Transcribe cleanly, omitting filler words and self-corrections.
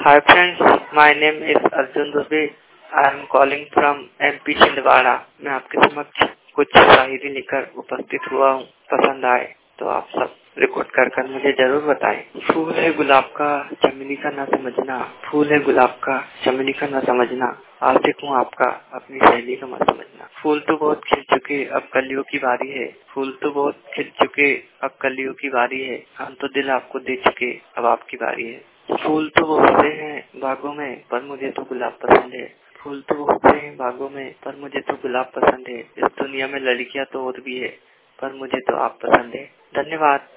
Hi friends, my name is Arjun Dubey. I am calling from MP Chhindwara. मैं आपके समक्ष कुछ शायरी लेकर उपस्थित हुआ हूँ। पसंद आए तो आप सब रिकॉर्ड कर मुझे जरूर बताएं। फूल है गुलाब का चमेली का ना समझना, फूल है गुलाब का चमेली का ना समझना, आशिक हूँ आपका अपनी सहेली का मत समझना। फूल तो बहुत खिल चुके अब कलियों की बारी है, फूल तो बहुत खिल चुके अब कलियों की बारी है, हम तो दिल आपको दे चुके अब आपकी बारी है। फूल तो बहुत से हैं बागों में पर मुझे तो गुलाब पसंद है, फूल तो बहुत से हैं बागों में पर मुझे तो गुलाब पसंद है। इस दुनिया में लड़कियां तो और भी है पर मुझे तो आप पसंद है। धन्यवाद।